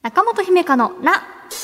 中本姫香のな。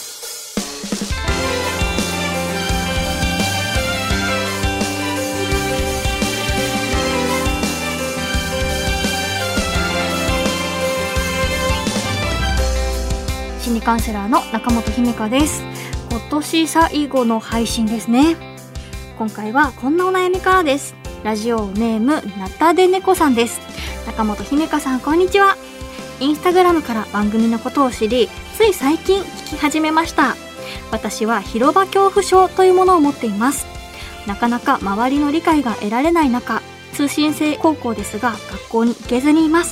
心理カウンセラーの中本姫香です。今年最後の配信ですね。今回はこんなお悩みからです。ラジオネームナタデネコさんです。中本姫香さん、こんにちは。インスタグラムから番組のことを知り、つい最近聞き始めました。私は広場恐怖症というものを持っています。なかなか周りの理解が得られない中、通信制高校ですが学校に行けずにいます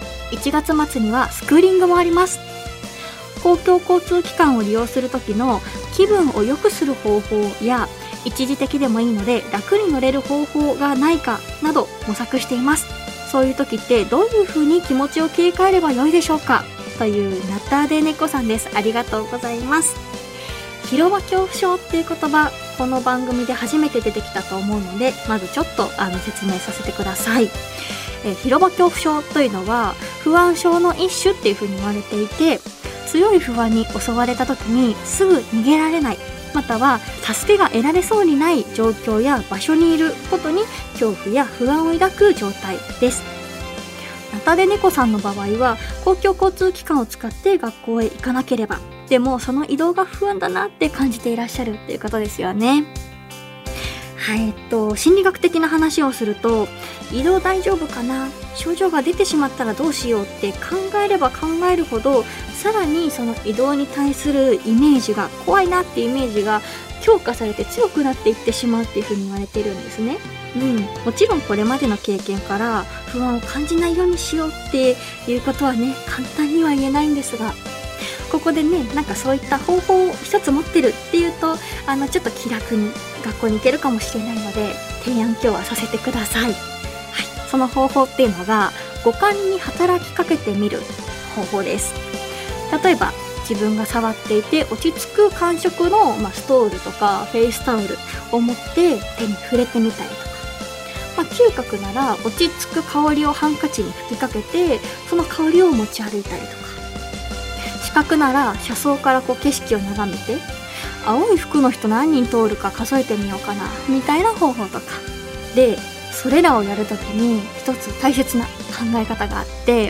。1月末にはスクーリングもあります。公共交通機関を利用する時の気分を良くする方法や、一時的でもいいので楽に乗れる方法がないかなど模索しています。そういう時ってどういう風に気持ちを切り替えればよいでしょうか、というナタデネコさんです。ありがとうございます。広場恐怖症っていう言葉、この番組で初めて出てきたと思うので、まずちょっと説明させてください。広場恐怖症というのは不安症の一種っていう風に言われていて、強い不安に襲われた時にすぐ逃げられない、または助けが得られそうにない状況や場所にいることに恐怖や不安を抱く状態です。ナタデネコさんの場合は公共交通機関を使って学校へ行かなければ、でもその移動が不安だなって感じていらっしゃるっていうことですよね。はい、心理学的な話をすると、移動大丈夫かな、症状が出てしまったらどうしようって考えれば考えるほど、さらにその移動に対するイメージが、怖いなっていうイメージが強化されて強くなっていってしまうっていうふうに言われているんですね。もちろんこれまでの経験から不安を感じないようにしようっていうことはね、簡単には言えないんですが、ここでね、なんかそういった方法を一つ持ってるっていうと、ちょっと気楽に学校に行けるかもしれないので、提案今日はさせてください。はい、その方法っていうのが、五感に働きかけてみる方法です。例えば自分が触っていて落ち着く感触の、ストールとかフェイスタオルを持って手に触れてみたりとか、嗅覚なら落ち着く香りをハンカチに吹きかけて、その香りを持ち歩いたりとか、視覚なら車窓から景色を眺めて、青い服の人何人通るか数えてみようかなみたいな方法とかで、それらをやるときに一つ大切な考え方があって、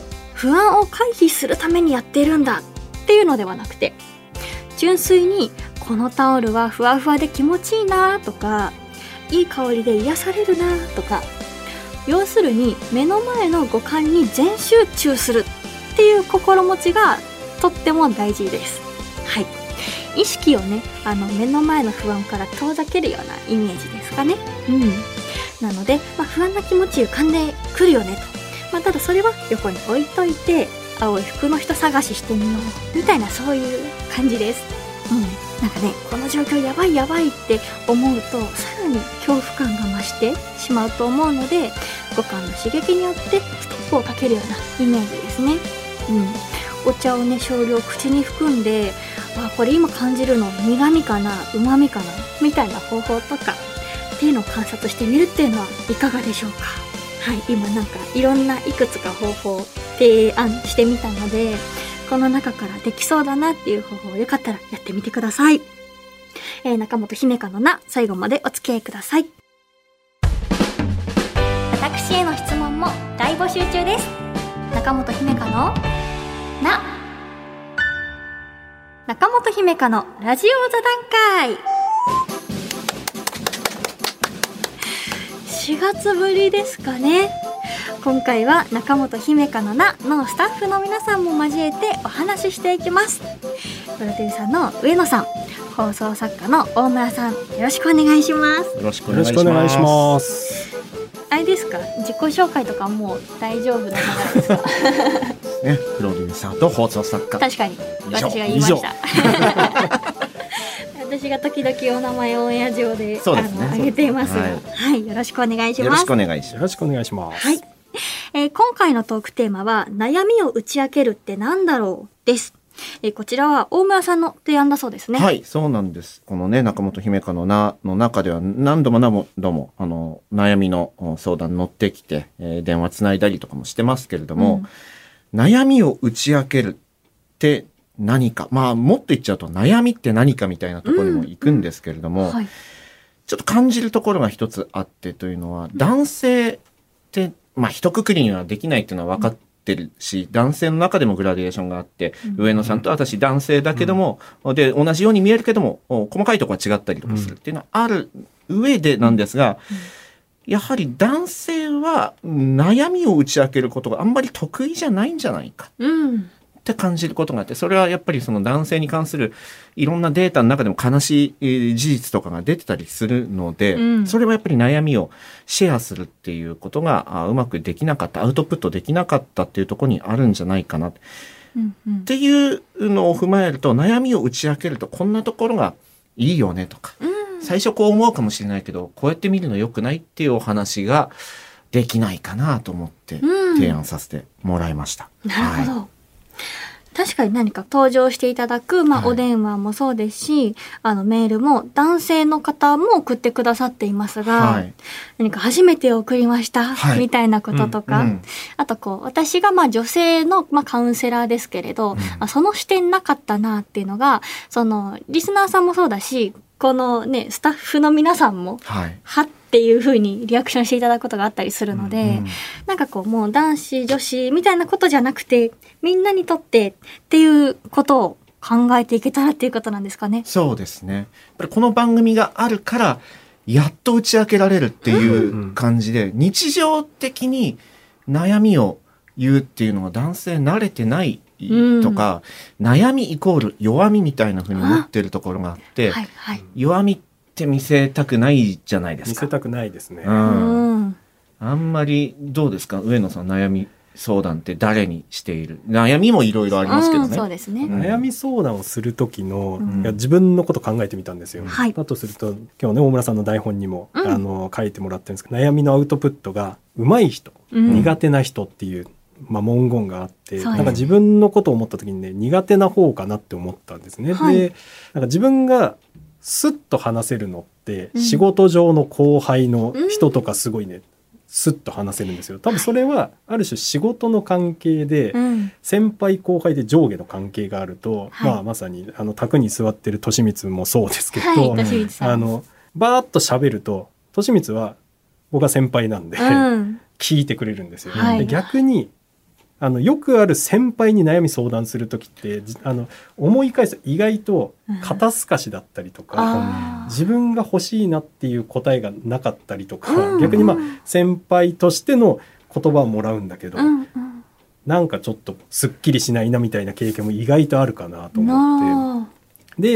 不安を回避するためにやっているんだっていうのではなくて、純粋にこのタオルはふわふわで気持ちいいなとか、いい香りで癒されるなとか、要するに目の前の五感に全集中するっていう心持ちがとっても大事です。はい、意識をね、目の前の不安から遠ざけるようなイメージですかね。なので、不安な気持ち浮かんでくるよねと、ただそれは横に置いといて、青い服の人探ししてみようみたいな、そういう感じです。なんかね、この状況やばいやばいって思うと、さらに恐怖感が増してしまうと思うので、五感の刺激によってストップをかけるようなイメージですね。お茶をね、少量口に含んで、これ今感じるの苦味かな、旨味かなみたいな方法とかっていうのを観察してみるっていうのはいかがでしょうか。はい、今なんかいろんないくつか方法を提案してみたので、この中からできそうだなっていう方法をよかったらやってみてください。中本姫香のな、最後までお付き合いください。私への質問も大募集中です。中本姫香のな。中本姫香のラジオ座談会。4月ぶりですかね。今回は中本姫香のなのスタッフの皆さんも交えてお話ししていきます。プロデューサーの上野さん、放送作家の大村さん、よろしくお願いします。 よろしくお願いします。 あれですか、自己紹介とかもう大丈夫な流れですか？ ね、プロデューサーと放送作家。 確かに私が言いました。私が時々お名前をオンエア上で挙げていますが、はい、よろしくお願いします。 よろしくお願いします。 よろしくお願いします。 はい、今回のトークテーマは、悩みを打ち明けるってなんだろうです。こちらは大村さんの提案だそうですね。 はい、そうなんです。このね、中本姫香のなの中では何度も悩みの相談乗ってきて、電話つないだりとかもしてますけれども、悩みを打ち明けるって何か、まあもっと言っちゃうと悩みって何かみたいなところにも行くんですけれども、 はい。 ちょっと感じるところが一つあってというのは、男性って、まあ一括りにはできないっていうのは分かってるし、男性の中でもグラデーションがあって、上野さんと私男性だけども、で、同じように見えるけども、細かいところは違ったりとかするっていうのはある上でなんですが、やはり男性は悩みを打ち明けることがあんまり得意じゃないんじゃないか。って感じることがあって、それはやっぱりその男性に関するいろんなデータの中でも悲しい事実とかが出てたりするので、それはやっぱり悩みをシェアするっていうことがうまくできなかった、アウトプットできなかったっていうところにあるんじゃないかな、っていうのを踏まえると、悩みを打ち明けるとこんなところがいいよねとか、最初こう思うかもしれないけど、こうやって見るの良くないっていうお話ができないかなと思って提案させてもらいました。 なるほど。確かに何か登場していただく、お電話もそうですし、メールも男性の方も送ってくださっていますが、何か初めて送りました、みたいなこととか、あと私が女性の、カウンセラーですけれど、その視点なかったなっていうのが、リスナーさんもそうだし、このね、スタッフの皆さんも、はっていう風にリアクションしていただくことがあったりするので、なんかもう男子女子みたいなことじゃなくて、みんなにとってっていうことを考えていけたらっていうことなんですかね。 そうですね。やっぱりこの番組があるからやっと打ち明けられるっていう感じで、日常的に悩みを言うっていうのは男性慣れてないとか、悩みイコール弱みみたいな風に思ってるところがあって、弱みって見せたくないじゃないですか。 見せたくないですね。 あんまりどうですか、上野さん、悩み相談って誰にしている？悩みもいろいろありますけどね。 そうですね。 悩み相談をする時の、いや自分のこと考えてみたんですよ。だとすると今日ね、大村さんの台本にも、書いてもらってるんですけど、悩みのアウトプットが上手い人、苦手な人っていう、文言があって、なんか自分のことを思った時にね、苦手な方かなって思ったんですね。で、なんか自分がスッと話せるのって、仕事上の後輩の人とかすごいね、スッと話せるんですよ。多分それはある種仕事の関係で、先輩後輩で上下の関係があると、まさに卓に座ってる利光もそうですけど、バーッと喋ると利光は僕は先輩なんで、聞いてくれるんですよ。で逆によくある先輩に悩み相談するときって思い返すと意外と肩透かしだったりとか、自分が欲しいなっていう答えがなかったりとか、逆に先輩としての言葉をもらうんだけど、なんかちょっとすっきりしないなみたいな経験も意外とあるかなと思って、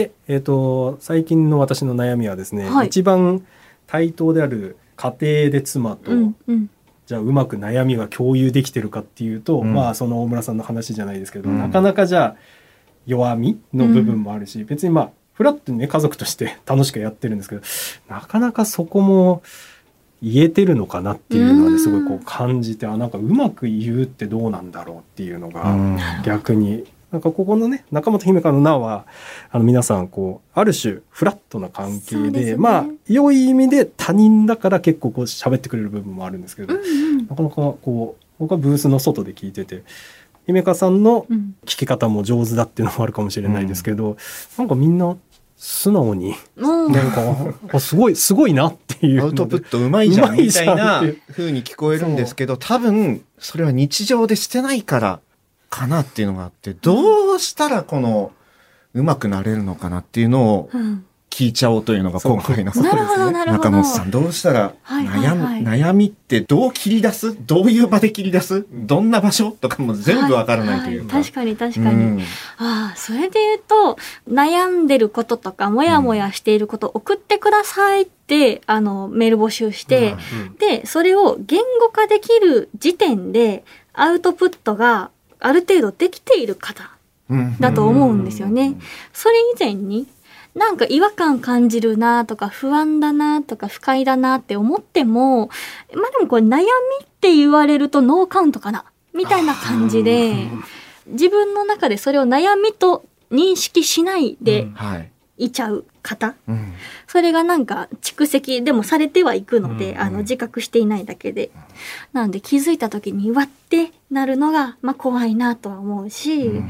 で、最近の私の悩みはですね、一番対等である家庭で妻と、じゃあうまく悩みが共有できてるかっていうと、その大村さんの話じゃないですけど、なかなかじゃあ弱みの部分もあるし、別にフラットにね、家族として楽しくやってるんですけど、なかなかそこも言えてるのかなっていうのはね、すごい感じて、なんかうまく言うってどうなんだろうっていうのが、逆になんかここのね、中本姫香の名は皆さんある種フラットな関係で、良い意味で他人だから結構喋ってくれる部分もあるんですけど、なかなか僕はブースの外で聞いてて、姫香さんの聞き方も上手だっていうのもあるかもしれないですけど、なんかみんな素直に、なんかすごいなっていう、 アウトプットうまいじゃんみたいな風に聞こえるんですけど、多分それは日常でしてないからかなっていうのがあって、どうしたらうまくなれるのかなっていうのを聞いちゃおうというのが今回の中本さん、どうしたら悩みってどう切り出す、どういう場で切り出す、どんな場所とかも全部わからないというか、 確かにそれで言うと、悩んでることとかモヤモヤしていることを送ってくださいってメール募集して、でそれを言語化できる時点でアウトプットがある程度できている方だと思うんですよね。それ以前になんか違和感感じるなとか不安だなとか不快だなって思っても、でも悩みって言われるとノーカウントかなみたいな感じで、自分の中でそれを悩みと認識しないでいちゃう方、それがなんか蓄積でもされてはいくので、自覚していないだけで、なので気づいた時にわってなるのが怖いなとは思うし、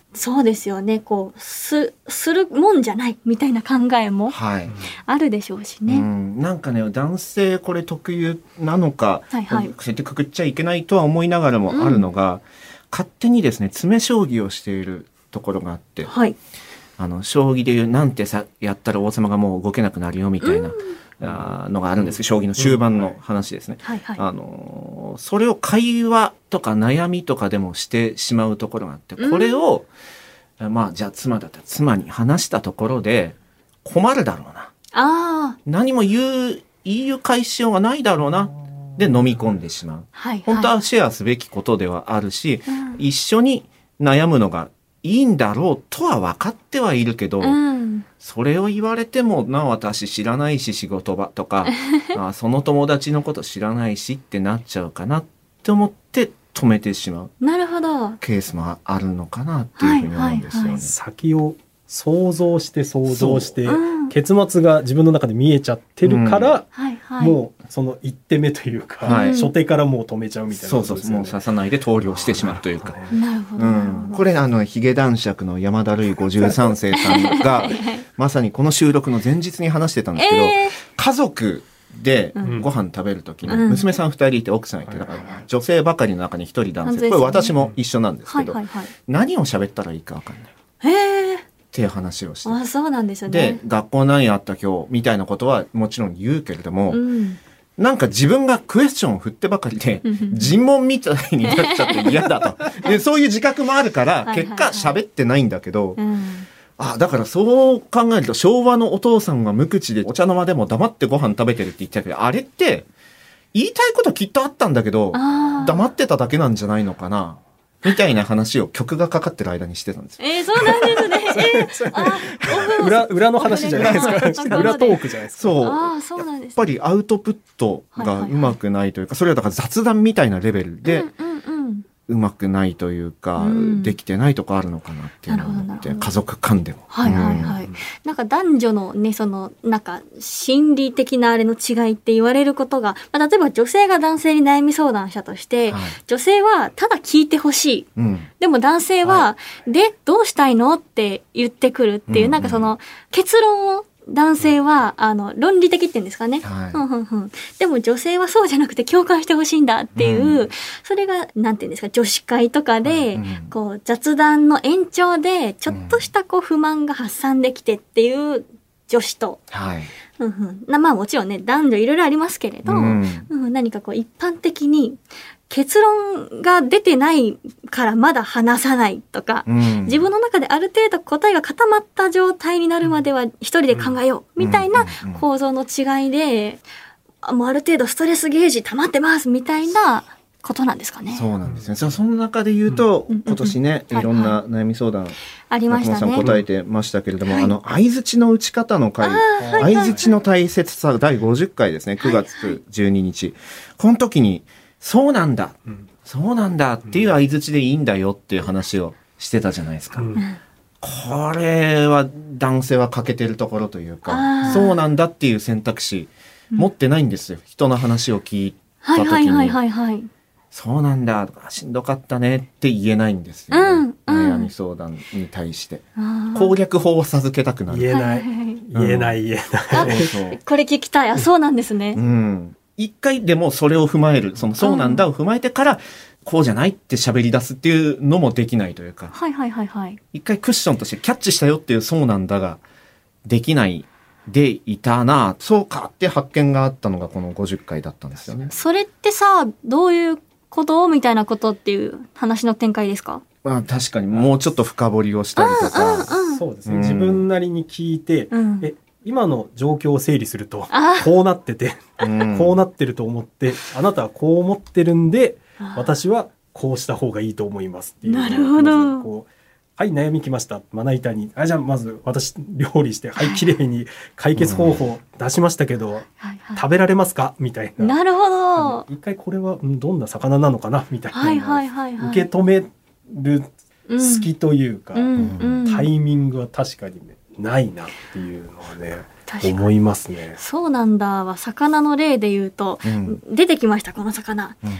そうですよね。こうするもんじゃないみたいな考えもあるでしょうしね。 なんかね、男性これ特有なのか、 はいはい、 そうやってくくっちゃいけないとは思いながらもあるのが、勝手にですね、詰め将棋をしているところがあって、 はい、 将棋でいうなんてさやったら王様がもう動けなくなるよみたいな、のがあるんですけど、将棋の終盤の話ですね。それを会話とか悩みとかでもしてしまうところがあって、これを、じゃあ妻だったら妻に話したところで困るだろうな。何も言い返しようがないだろうな。で飲み込んでしまう。本当はシェアすべきことではあるし、一緒に悩むのがいいんだろうとは分かってはいるけど、それを言われても私知らないし仕事場とかその友達のこと知らないしってなっちゃうかなって思って止めてしまうケースもあるのかなっていうふうに思うんですよね。 先を想像して結末が自分の中で見えちゃってるから、もうその一手目というか、初手からもう止めちゃうみたいなことですよね。 もう刺さないで投了してしまうというか。 なるほど。 これヒゲ男爵の山田るい53世さんがまさにこの収録の前日に話してたんですけど、家族でご飯食べるときに娘さん2人いて奥さんいて、だから女性ばかりの中に1人男性、これ私も一緒なんですけど、何を喋ったらいいか分かんないっていう話をして、 そうなんですよね。 で学校何やった今日みたいなことはもちろん言うけれども、なんか自分がクエスチョンを振ってばかりで尋問みたいになっちゃって嫌だとでそういう自覚もあるから結果喋ってないんだけど、だからそう考えると昭和のお父さんが無口でお茶の間でも黙ってご飯食べてるって言ってたけど、あれって言いたいこときっとあったんだけど黙ってただけなんじゃないのかなみたいな話を曲がかかってる間にしてたんですよ。 そうなんですね。 裏の話じゃないですか。裏トークじゃないですか。 そうなんです。 やっぱりアウトプットがうまくないというか、それはだから雑談みたいなレベルでうまくないというか、できてないとこあるのかなっていうのを思って、家族間でも。 なんか男女のね、なんか心理的なあれの違いって言われることが、例えば女性が男性に悩み相談したとして、女性はただ聞いてほしい。でも男性は、で、どうしたいのって言ってくるっていう、なんか結論を男性は論理的って言うんですかね、でも女性はそうじゃなくて共感してほしいんだっていう、それがなんて言うんですか、女子会とかで、こう雑談の延長でちょっとした不満が発散できてっていう女子と、もちろんね男女いろいろありますけれど、何か一般的に結論が出てないからまだ話さないとか、自分の中である程度答えが固まった状態になるまでは一人で考えようみたいな構造の違いで、もうある程度ストレスゲージ溜まってますみたいなことなんですかね。 そうなんですね。その中で言うと、今年ね、いろんな悩み相談ありましたね。 中野さん答えてましたけれども、相槌の打ち方の回、相槌の大切さ第50回ですね、9月12日。この時にそうなんだ、そうなんだっていう相槌でいいんだよっていう話をしてたじゃないですか。これは男性は欠けてるところというか、そうなんだっていう選択肢持ってないんですよ。人の話を聞いた時に、そうなんだとかしんどかったねって言えないんですよね。悩み相談に対して攻略法を授けたくなる。 言えない。 これ聞きたい。そうなんですね。 一回でもそれを踏まえる、そうなんだを踏まえてから、こうじゃないって喋り出すっていうのもできないというか。一回クッションとしてキャッチしたよっていうそうなんだができないでいたな、そうかって発見があったのがこの50回だったんですよね。 それってさ、どういうことみたいなことっていう話の展開ですか？ 確かにもうちょっと深掘りをしたりとか。 そうですね。自分なりに聞いて、今の状況を整理するとこうなっててこうなってると思って、あなたはこう思ってるんで私はこうした方がいいと思いますっていう。 なるほど。 はい、悩みきました。まな板にじゃあまず私料理して、綺麗に解決方法出しましたけど、食べられますかみたいな。 なるほど。 一回これはどんな魚なのかなみたいな受け止める隙というか、タイミングは確かにねないなっていうのはね思いますね。 そうなんだは魚の例で言うと、出てきましたこの魚、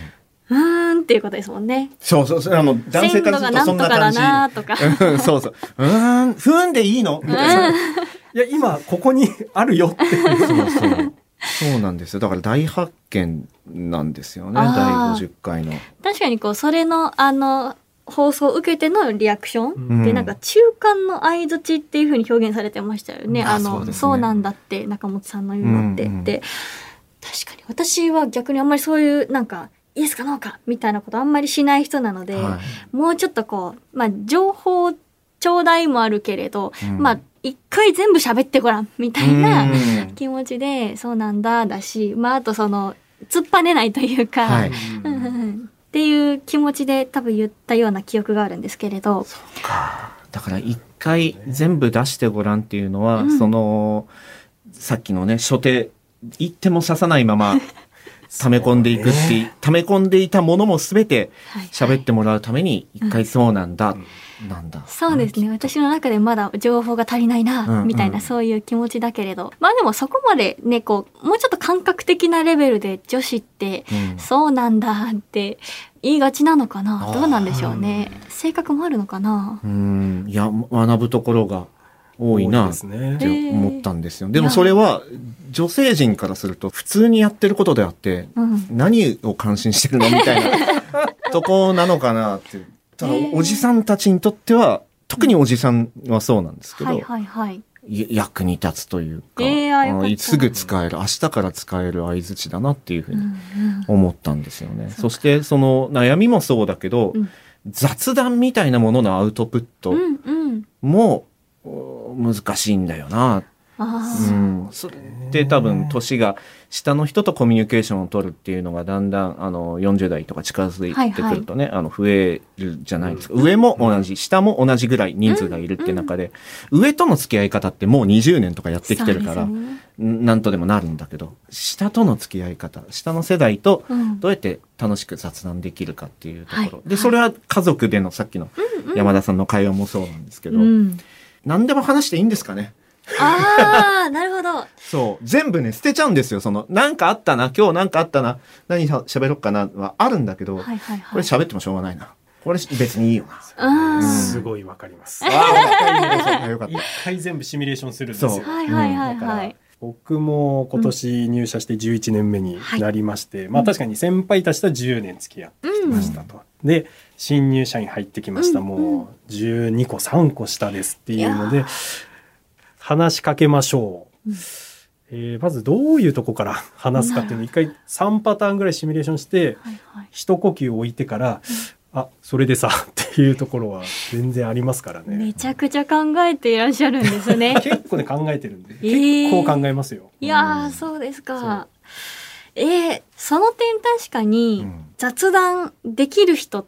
っていうことですもんね。 そうそうそう、男性からするとそんな感じ。 鮮度がなんとかだなとか。 そうそう。ふーんでいいのみたいな。 いや、今、ここにあるよっていう。 そうなんですよ。だから大発見なんですよね。第50回の。 確かにそれの放送を受けてのリアクションで、なんか中間の相槌っていう風に表現されてましたよね。そうなんだって、中本さんの言うのって。で、確かに私は逆にあんまりそういうなんか、イエスかノーかみたいなことあんまりしない人なので、もうちょっと情報ちょうだいもあるけれど、一回全部喋ってごらんみたいな気持ちで、そうなんだだし、あと突っぱねないというか、っていう気持ちで多分言ったような記憶があるんですけれど。 そうか。だから一回全部出してごらんっていうのは、さっきのね、初手、言っても刺さないまま、溜め込んでいくっていう、溜め込んでいたものも全て喋ってもらうために、一回そうなんだ、なんだ。 そうですね。私の中でまだ情報が足りないな、みたいなそういう気持ちだけれど。でもそこまでね、もうちょっと感覚的なレベルで女子って、そうなんだって言いがちなのかな。どうなんでしょうね。性格もあるのかな。 いや、学ぶところが多いなって思ったんですよ。でもそれは女性陣からすると普通にやってることであって、何を感心してるのみたいなとこなのかなって。ただおじさんたちにとっては、特におじさんはそうなんですけど、役に立つというか、すぐ使える、明日から使える相槌だなっていうふうに思ったんですよね。そしてその悩みもそうだけど、雑談みたいなもののアウトプットも難しいんだよな。それって多分年が下の人とコミュニケーションを取るっていうのがだんだん40代とか近づいてくるとね、増えるじゃないですか。上も同じ、下も同じぐらい人数がいるって中で、上との付き合い方ってもう20年とかやってきてるから、なんとでもなるんだけど、下との付き合い方、下の世代とどうやって楽しく雑談できるかっていうところ。で、それは家族でのさっきの山田さんの会話もそうなんですけど、何でも話していいんですかね。 なるほど。 そう。全部ね、捨てちゃうんですよ。なんかあったな、今日なんかあったな、何喋ろうかなはあるんだけど、これ喋ってもしょうがないな。これ別にいいよな。すごいわかります。一回全部シミュレーションするんですよ。僕も今年入社して11年目になりまして、確かに先輩たちと10年付き合ってきましたと。で、新入社員入ってきました。もう12個、3個下ですっていうので、話しかけましょう。まずどういうとこから話すかっていうのを一回3パターンぐらいシミュレーションして、一呼吸置いてから、それでさっていうところは全然ありますからね。 めちゃくちゃ考えていらっしゃるんですね。 結構ね考えてるんで、結構考えますよ。 いやー、そうですか。その点確かに雑談できる人って、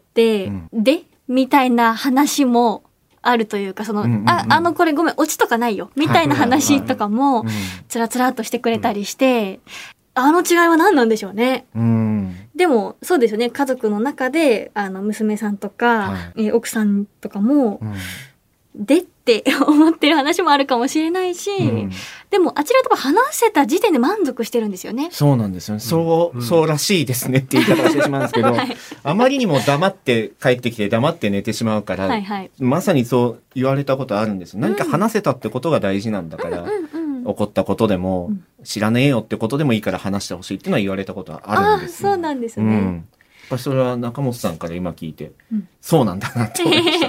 みたいな話もあるというか、これごめん、オチとかないよ、みたいな話とかも、つらつらっとしてくれたりして、違いは何なんでしょうね。でも、そうですよね。家族の中で、娘さんとか、奥さんとかも、でって思ってる話もあるかもしれないし、でも、あちらとか話せた時点で満足してるんですよね。 そうなんですよね。そうらしいですねって言い方をしてしまうんですけど、あまりにも黙って帰ってきて黙って寝てしまうから、まさにそう言われたことあるんですよ。何か話せたってことが大事なんだから、起こったことでも、知らねえよってことでもいいから話してほしいっていうのは言われたことはあるんですよ。 そうなんですね。 やっぱりそれは中本さんから今聞いて、そうなんだなって思いました。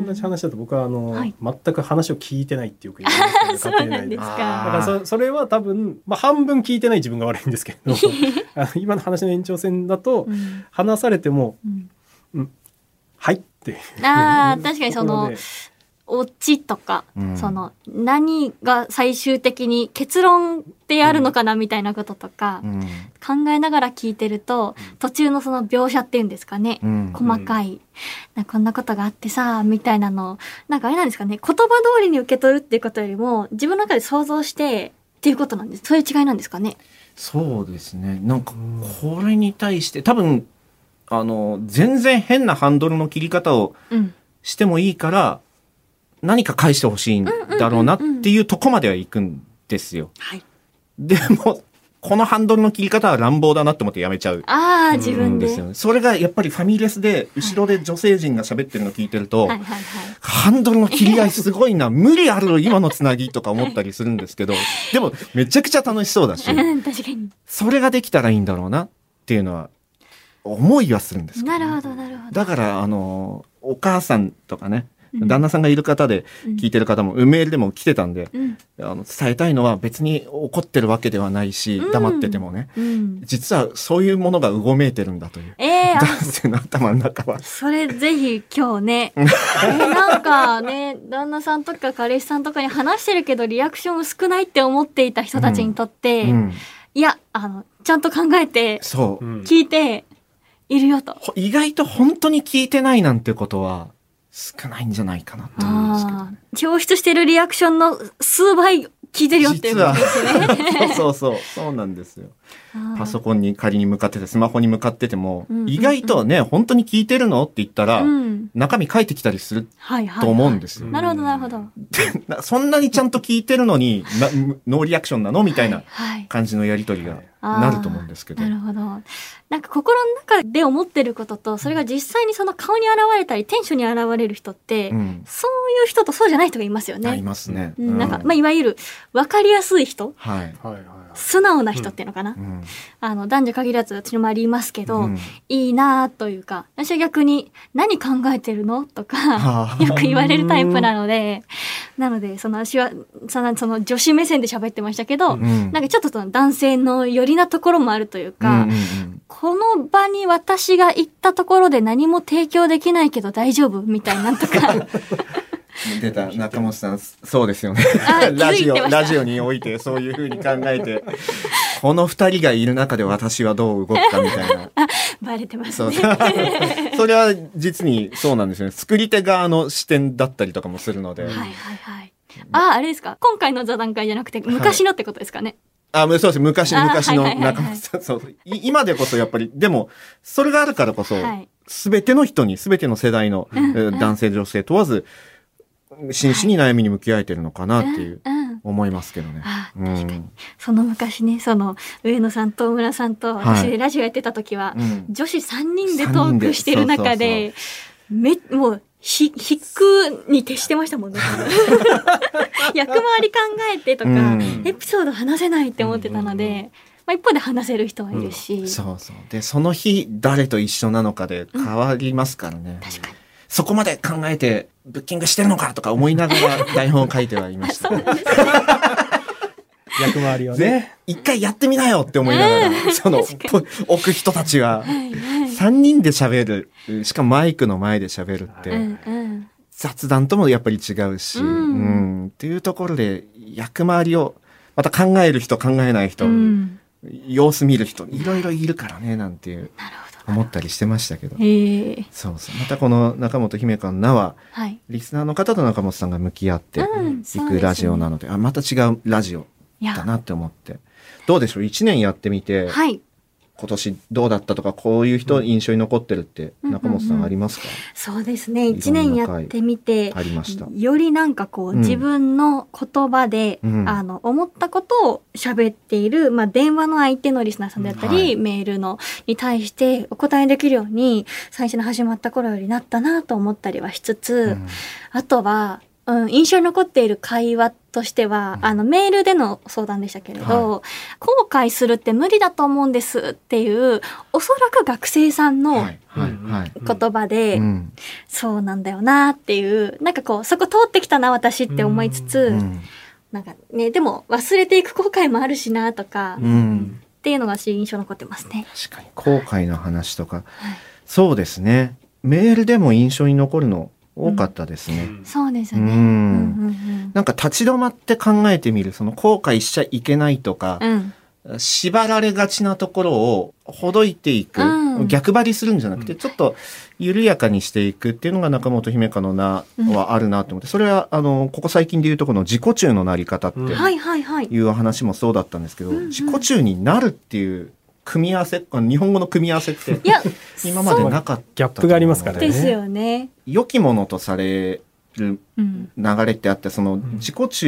同じ話だと僕は全く話を聞いてないってよく言われますけど、 そうなんですか。 だからそれは多分、半分聞いてない自分が悪いんですけど、今の話の延長線だと、話されても、はいって。 確かにオチとか、何が最終的に結論であるのかなみたいなこととか、考えながら聞いてると、途中のその描写っていうんですかね、細かい、こんなことがあってさ、みたいなの、なんかあれなんですかね、言葉通りに受け取るっていうことよりも、自分の中で想像してっていうことなんです。そういう違いなんですかね。 そうですね。なんか、これに対して、多分、全然変なハンドルの切り方をしてもいいから、何か返してほしいんだろうなっていうとこまでは行くんですよ。でも、 このハンドルの切り方は乱暴だなって思ってやめちゃう。 ああ、自分で。 ですよね。それがやっぱりファミレスで、後ろで女性陣が喋ってるの聞いてると、 はいはいはい、 ハンドルの切り合いすごいな、無理あるよ、今のつなぎとか思ったりするんですけど、でもめちゃくちゃ楽しそうだし、 確かに。 それができたらいいんだろうなっていうのは、思いはするんですけど、ね。 なるほど、なるほど。 だから、お母さんとかね、旦那さんがいる方で聞いてる方も、メールでも来てたんで、伝えたいのは別に怒ってるわけではないし、黙っててもね、実はそういうものがうごめいてるんだという。男性の頭の中は。 それぜひ今日ね、なんかね、旦那さんとか彼氏さんとかに話してるけどリアクション薄くないって思っていた人たちにとって、いや、ちゃんと考えて、聞いているよと。 意外と本当に聞いてないなんてことは、少ないんじゃないかなと思うんですけど、ね。 表出してるリアクションの数倍聞いてるよっていうことですね。 そうなんですよ。パソコンに仮に向かってて、スマホに向かってても、意外とね、本当に聞いてるのって言ったら、中身書いてきたりすると思うんですよ。 なるほど、なるほど。 そんなにちゃんと聞いてるのに、ノーリアクションなのみたいな感じのやりとりがなると思うんですけど。 なるほど。なんか心の中で思ってることと、それが実際にその顔に現れたり、テンションに現れる人って、そういう人とそうじゃない人がいますよね。 いますね。 なんか、いわゆる分かりやすい人。素直な人っていうのかな、男女限らず私の周りいますけど、いいなというか、私は逆に何考えてるのとかよく言われるタイプなので、私はその女子目線で喋ってましたけど、なんかちょっとその男性の寄りなところもあるというか、この場に私が行ったところで何も提供できないけど大丈夫みたいなとか出た中本さん、そうですよね。ラジオにおいてそういう風に考えて、この二人がいる中で私はどう動くかみたいな。 バレてますね。 それは実にそうなんですよね。作り手側の視点だったりとかもするので。 あれですか。今回の座談会じゃなくて昔のってことですかね。 そうです。昔の中本さん。そう。今でこそやっぱり、でも、それがあるからこそ、すべての人に、すべての世代の男性女性問わず、真摯に悩みに向き合えてるのかなっていう思いますけどね。 確かに。その昔ね、上野さんと大村さんと私でラジオやってた時は、女子3人でトークしてる中で、もう、引くに徹してましたもんね。役回り考えてとか、エピソード話せないって思ってたので、一方で話せる人はいるし。 で、その日誰と一緒なのかで変わりますからね。 確かに。 そこまで考えてブッキングしてるのかとか思いながら台本を書いてはいました。 役回りをね。 一回やってみなよって思いながら、置く人たちは、3人で喋る、しかもマイクの前で喋るって、雑談ともやっぱり違うし、っていうところで役回りを、また考える人、考えない人、様子見る人、いろいろいるからね、なんていう。思ったりしてましたけど。またこの中本姫香の名は、リスナーの方と中本さんが向き合っていくラジオなので、また違うラジオだなって思って。どうでしょう ?1 年やってみて、今年どうだったとか、こういう人印象に残ってるって中本さんありますか？ そうですね。1年やってみて、 ありました。 よりなんか自分の言葉で、思ったことを喋っている、電話の相手のリスナーさんだったり、メールのに対してお答えできるように、最初の始まった頃よりなったなと思ったりはしつつ、あとは、印象に残っている会話としては、メールでの相談でしたけれど、後悔するって無理だと思うんですっていう、おそらく学生さんの言葉で、そうなんだよなっていう、なんかそこ通ってきたな私って思いつつ、なんかね、でも忘れていく後悔もあるしなとか、っていうのが印象に残ってますね。 確かに後悔の話とか、そうですね。メールでも印象に残るの多かったですね。 そうですね。 なんか立ち止まって考えてみる、その後悔しちゃいけないとか、縛られがちなところをほどいていく、逆張りするんじゃなくて、ちょっと緩やかにしていくっていうのが中本姫香の名はあるなと思って、それはここ最近でいうとこの自己中のなり方っていう話もそうだったんですけど、自己中になるっていう組み合わせ、日本語の組み合わせって今までなかった。 ギャップがありますからね。 ですよね。 良きものとされる流れってあって、その自己中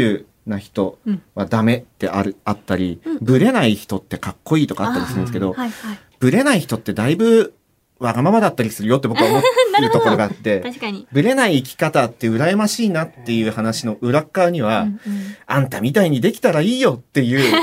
な人はダメってあったり、ブレない人ってかっこいいとかあったりするんですけど、ブレない人ってだいぶわがままだったりするよって僕は思ってるところがあって確かにブレない生き方って羨ましいなっていう話の裏側には、あんたみたいにできたらいいよっていう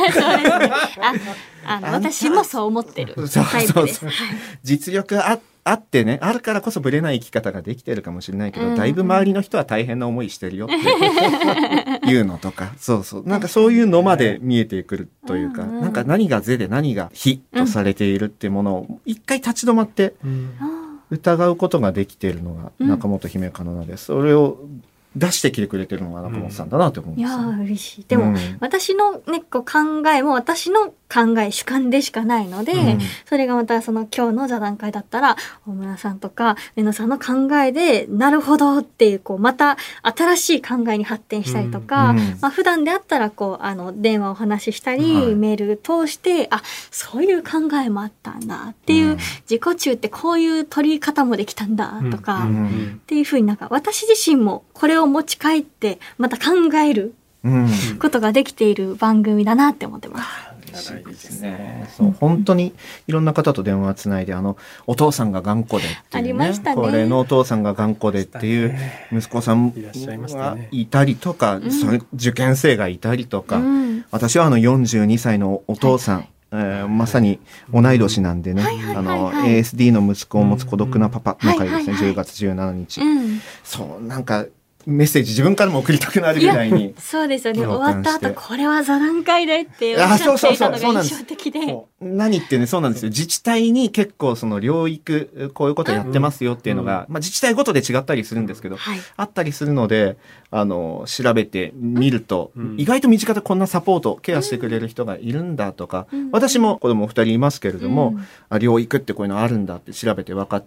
私もそう思ってるタイプです。 実力あってね、あるからこそブレない生き方ができてるかもしれないけど、だいぶ周りの人は大変な思いしてるよっていうのとか、なんかそういうのまで見えてくるというか、なんか何が是で何が非とされているっていうものを一回立ち止まって疑うことができているのが中本姫香奈々です。それを出してきてくれてるのが中本さんだなと思うんですよ。 いや嬉しい。でも、私のねこう考えも私の考え主観でしかないので、それがまたその今日の座談会だったら大村さんとか上野さんの考えでなるほどっていうこうまた新しい考えに発展したりとか、普段であったらこう電話をお話ししたり、メール通してそういう考えもあったんだっていう、自己中ってこういう取り方もできたんだとか、っていうふうになんか私自身もこれを持ち帰ってまた考えることができている番組だなって思ってます。 嬉しいですね。そう、本当にいろんな方と電話つないでお父さんが頑固でっていうね、これのお父さんが頑固でっていう息子さんがいたりとか、受験生がいたりとか、私は42歳のお父さん、まさに同い年なんでね、ASD の息子を持つ孤独なパパの回ですね、10月17日。そう、なんかメッセージ自分からも送りたくなるぐらいに。 そうですよね。終わった後、これは座談会でっておっしゃっていたのが印象的で。 何ってね、そうなんですよ。自治体に結構その療育、こういうことやってますよっていうのが、自治体ごとで違ったりするんですけど、あったりするので、調べてみると、意外と身近でこんなサポート、ケアしてくれる人がいるんだとか、私も子供2人いますけれども、療育ってこういうのあるんだって調べて分かって、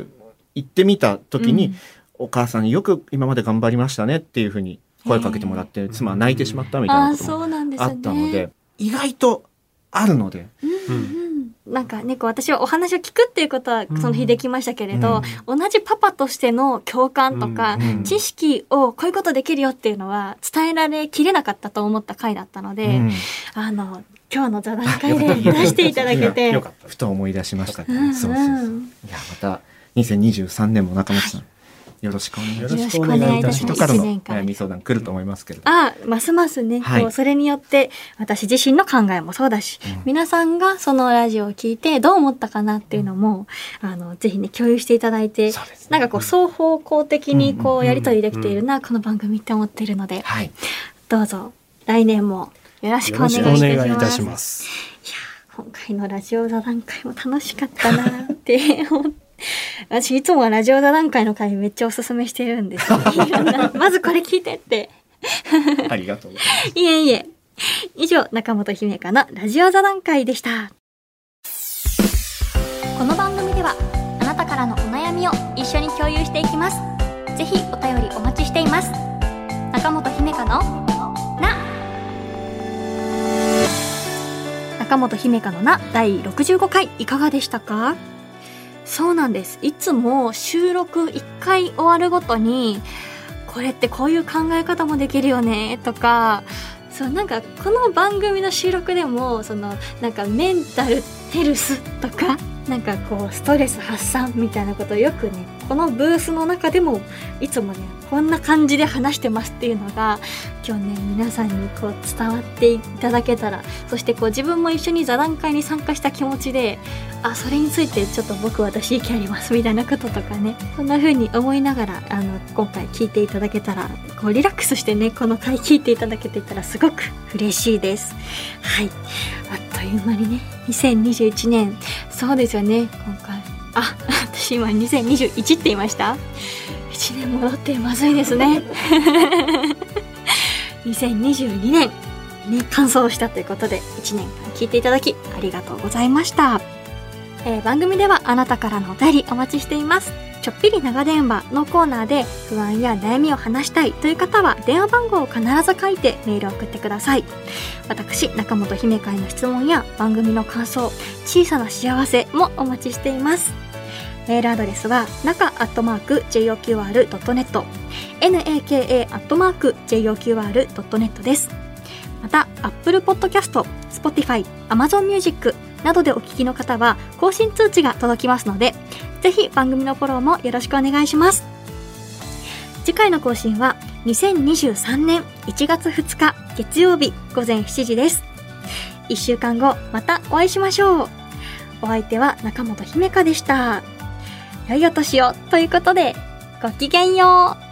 行ってみた時に、お母さんによく今まで頑張りましたねっていうふうに声かけてもらって、妻は泣いてしまったみたいなこともあったので、意外とあるので。 なんかね、私はお話を聞くっていうことはその日できましたけれど、同じパパとしての共感とか、知識をこういうことできるよっていうのは伝えられきれなかったと思った回だったので、今日の座談会で出していただけてふと思い出しましたね。いや、また2023年も中本さんよろしくお願いします。 よろしくお願いいたします。 人からの悩み相談来ると思いますけれど。 ますますね、それによって私自身の考えもそうだし、皆さんがそのラジオを聞いてどう思ったかなっていうのも、ぜひね共有していただいて、なんかこう双方向的にこうやり取りできているな、この番組って思っているので、どうぞ来年もよろしくお願いいたします。いや、今回のラジオ座談会も楽しかったなって思って私いつもはラジオ座談会の回めっちゃおすすめしてるんですよ。まずこれ聞いてってありがとうございます。 いえいえ。以上、中本姫香のラジオ座談会でした。この番組ではあなたからのお悩みを一緒に共有していきます。ぜひお便りお待ちしています。中本姫香のな。中本姫香のな第65回いかがでしたか？そうなんです。いつも収録1回終わるごとにこれってこういう考え方もできるよねとか、なんかこの番組の収録でもなんかメンタルヘルスとかなんかこうストレス発散みたいなことをよくね、このブースの中でもいつもねこんな感じで話してますっていうのが今日ね皆さんにこう伝わっていただけたら、そしてこう自分も一緒に座談会に参加した気持ちで、それについてちょっと私意見ありますみたいなこととかね、そんな風に思いながら今回聞いていただけたら、こうリラックスしてねこの回聞いていただけていたらすごく嬉しいです。はい、あっという間にね2021年、そうですよね、今回私今2021って言いました。1年戻ってまずいですね2022年ね完走したということで、1年間聞いていただきありがとうございました。番組ではあなたからのお便りお待ちしています。ちょっぴり長電話のコーナーで不安や悩みを話したいという方は電話番号を必ず書いてメールを送ってください。私中本姫香への質問や番組の感想、小さな幸せもお待ちしています。メールアドレスは中@joqr.net naka@joqr.net です。また Apple Podcast、Spotify、Amazon Music などでお聞きの方は更新通知が届きますので、ぜひ番組のフォローもよろしくお願いします。次回の更新は2023年1月2日月曜日午前7時です。1週間後またお会いしましょう。お相手は中本姫香でした。良いお年をということで、ごきげんよう。